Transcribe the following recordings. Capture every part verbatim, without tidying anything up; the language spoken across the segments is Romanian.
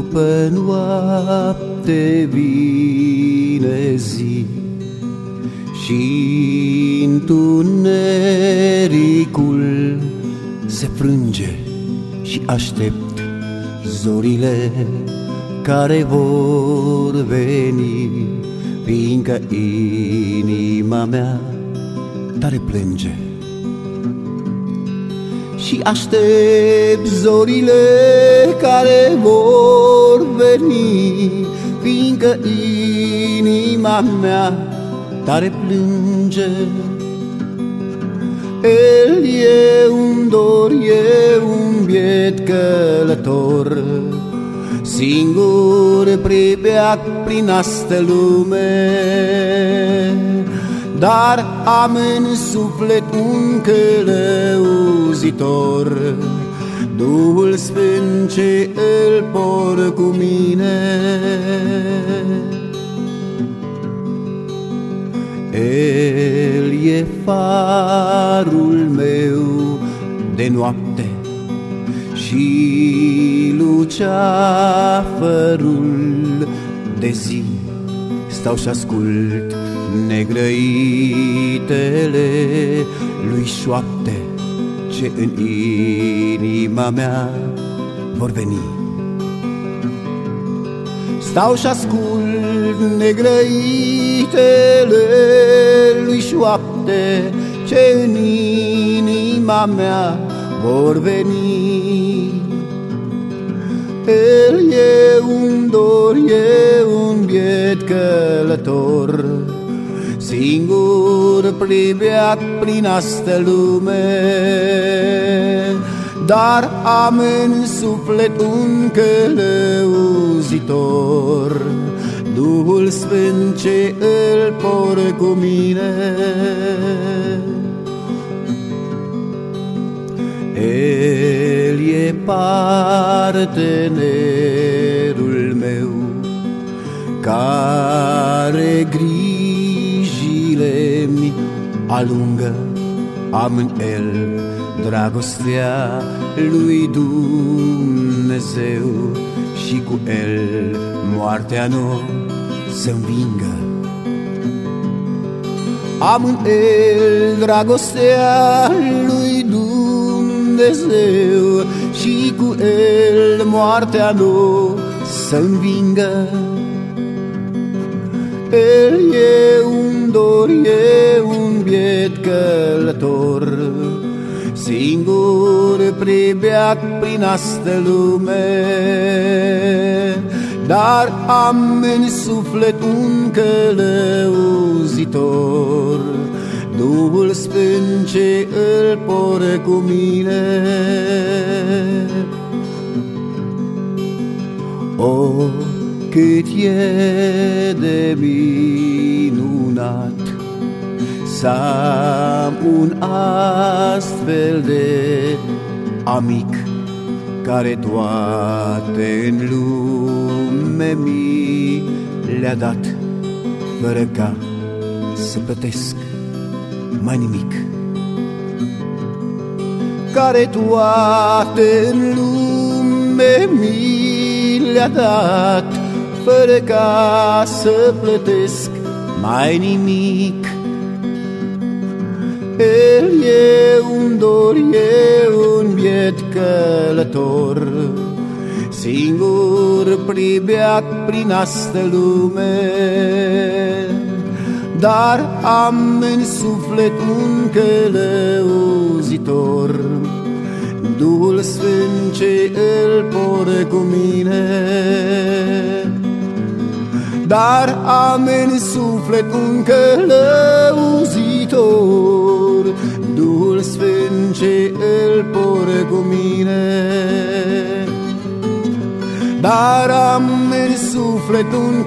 După noapte vine zi și întunericul se frânge și aștept zorile care vor veni, fiindcă inima mea tare plânge. Și aștept zorile care vor veni, fiindcă inima mea tare plânge. El e un dor, e un biet călător, singur pribeac prin astă lume. Dar am în suflet un călăuzitor, Duhul Sfânt ce îl por cu mine. El e farul meu de noapte și luceafărul de zi. Stau și ascult negrăitele lui șoapte ce în inima mea vor veni. Stau și ascult negrăitele lui șoapte ce în inima mea vor veni. El e un dor, e un biet călător, singur pribeac prin astă lume. Dar am în suflet un călăuzitor, Duhul Sfânt ce îl por cu mine. El e partenerul meu, care grijile-mi alungă. Am în el dragostea lui Dumnezeu și cu el moartea nu să învingă. Am în el dragostea lui Dumnezeu și cu el moartea nu să învingă. El e un dor, e un biet călător, singur pribeac prin astă lume. Dar am în suflet un călăuzitor, Duhul Sfânt ce îl por cu mine. O, cât e de minunat să am un astfel de amic, care toate în lume mi le-a dat, fără ca să plătesc mai nimic. Care toate în lume mi le-a dat, fără ca să plătesc mai nimic. El e un dor, e un biet călător, singur pribeac prin astă lume. Dar am în suflet un călăuzitor, Duhul Sfânt ce îl por cu mine. Dar am în suflet un călăuzitor, Duhul Sfânt ce îl por cu mine. Dar am în suflet un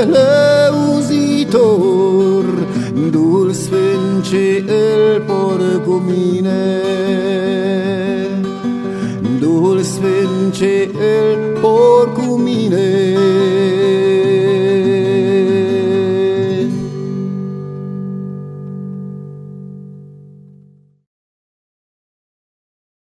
călăuzitor, Duhul Sfânt ce îl por cu mine. Duhul Sfânt ce îl